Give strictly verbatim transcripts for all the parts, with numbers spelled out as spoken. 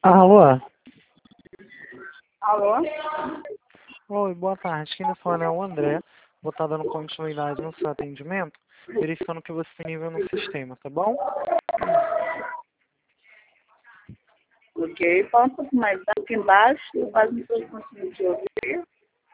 Alô? Alô? Oi, boa tarde. Quem está falando é o André. Vou estar dando continuidade no seu atendimento, verificando que você tem nível no sistema, tá bom? Ok, fala um pouco mais aqui embaixo, eu quase não estou conseguindo te ouvir.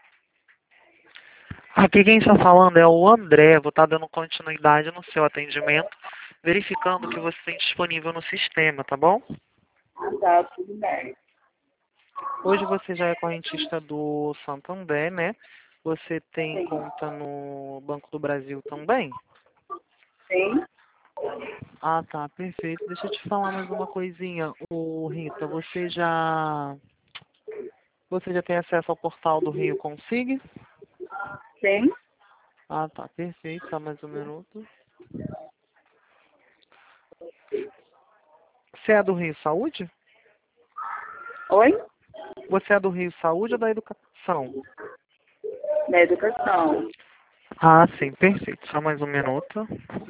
Aqui quem está falando é o André. Vou estar dando continuidade no seu atendimento, verificando que você tem disponível no sistema, tá bom? Ah, tá, tudo bem. Hoje você já é correntista do Santander, né? Você tem Sim. conta no Banco do Brasil também? Sim? Ah, tá, perfeito. Deixa eu te falar mais uma coisinha. Ô, Rita, você já você já tem acesso ao portal do Rio Consig? Sim? Ah, tá, perfeito. Só mais um minuto. Você é do Rio Saúde? Oi? Você é do Rio Saúde ou da Educação? Da educação. Ah, sim, perfeito. Só mais um minuto.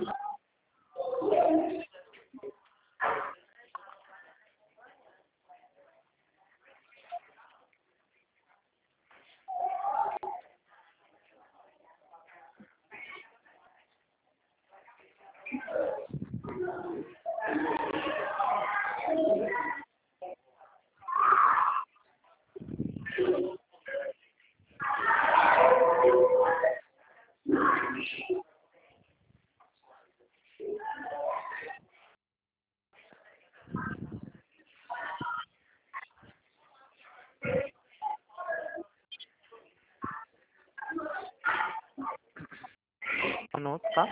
Um minuto, tá?